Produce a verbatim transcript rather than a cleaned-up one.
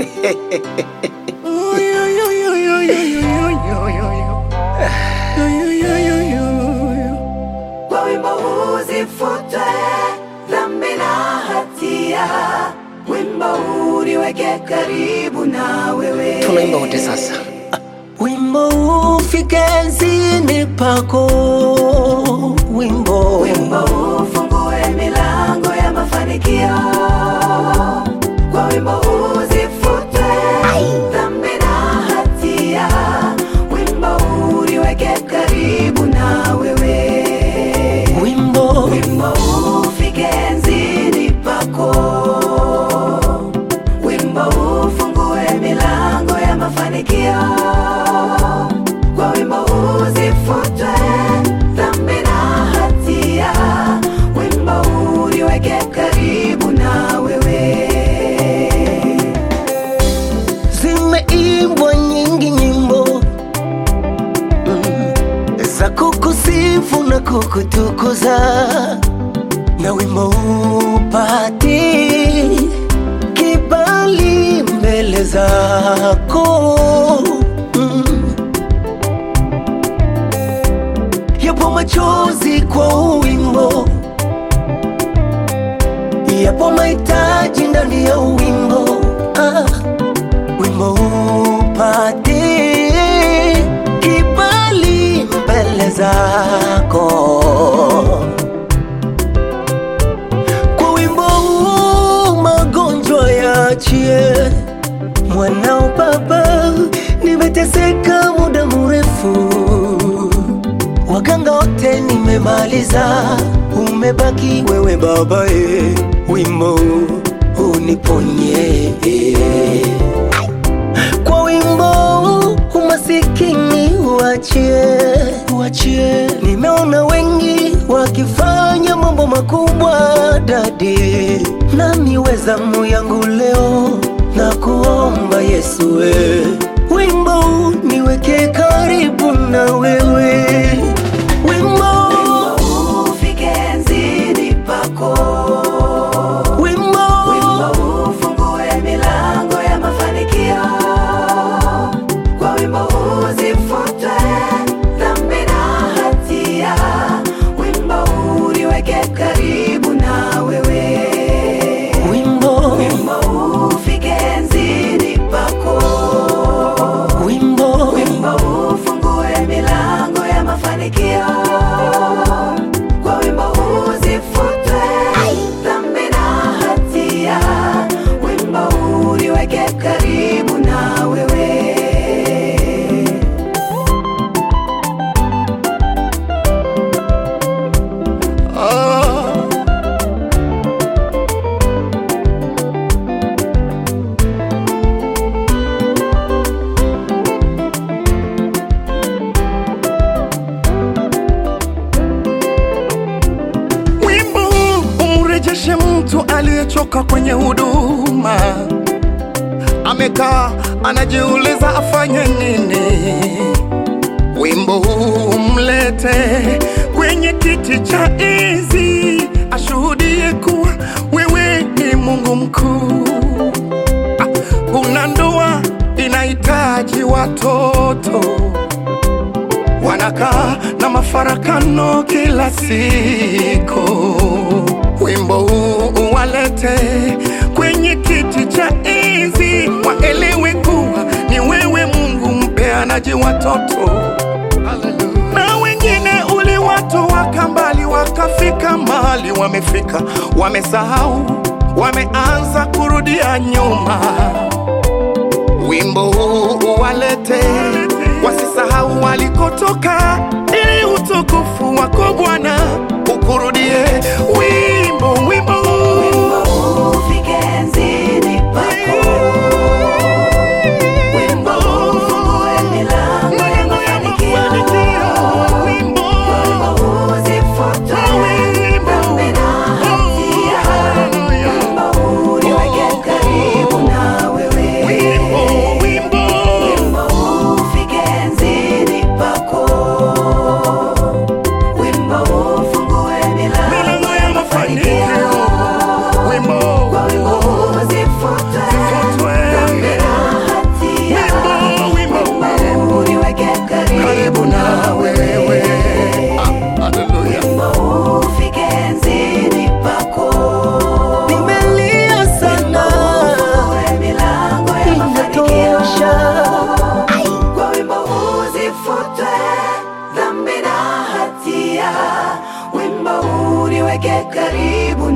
Kwa wimbo huu zifutwe dhambi na hatia, wimbo huu niweke karibu na wewe. Tunaimba wote sasa. Wimbo ufike enzini pako, wimbo wimbo ufungue milango ya mafanikio. Kwa wimbo huu zifutwe dhambi na hatia, wimbo huu niweke karibu na wewe. Wimbo wimbo ufike enzini pako, wimbo ufungue milango ya mafanikio. Kwa wimbo huu zifutwe dhambi na hatia, wimbo huu niweke karibu na wewe. Zimeimbwa nyingi nyimbo mm, za kukusifu na kukutukuza, na wimbo upati kibali mbele zako. mm. Yapo machozi kwa wimbo, yapo mahitaji ndani ya wimbo. ah. Wimbo upate kibali mbele zako. Kwa wimbo huu magonjwa yaachie, mwanao baba, nimeteseka muda mrefu, waganga wote nimemaliza, umebaki wewe baba. e, wimbo uniponye. Kwa wimbo umasikini uachie, uachie. Nimeona wengi wakifanya mambo makubwa dadi, nami wezamu yangu leo na kuomba Yesu, we wimbo niweke karibu na wewe. Wimbo ufike enzini pako, karibu na wewe. Wimbo wimbo ufike enzini pako, wimbo wimbo ufungue milango ya mafanikio. Kwa wimbo huu zifutwe dhambi na hatia, wimbo huu niweke karibu na wewe. Mtu aliyechoka kwenye huduma, amekaa anajiuliza afanye nini. Wimbo huu mlete kwenye kiti cha enzi, ashuhudie kuwa wewe ni Mungu mkuu. Una ndoa inahitaji watoto, wanakaa na mafarakano kila siku. Wimbo huu uwalete kwenye kiti cha enzi, waelewe kuwa ni wewe Mungu mpeanaji watoto. Hallelujah. Na wengine uliwatoa mbali wakafika mahali wamefika, wamesahau, wameanza kurudia nyuma. Wimbo huu uwalete wasisahau walikotoka, ili utukufu wako Bwana ukurudie. Wimbo, wimbo, wimbo ufike enzini pako, wimbo ufungue milango ya mafanikio. Wimbo huu zifutwe dhambi na hatia, wimbo huu niweke karibu na wewe. wimbo, wimbo ufike enzini pako, wimbo ufungue milango ya mafanikio. karibu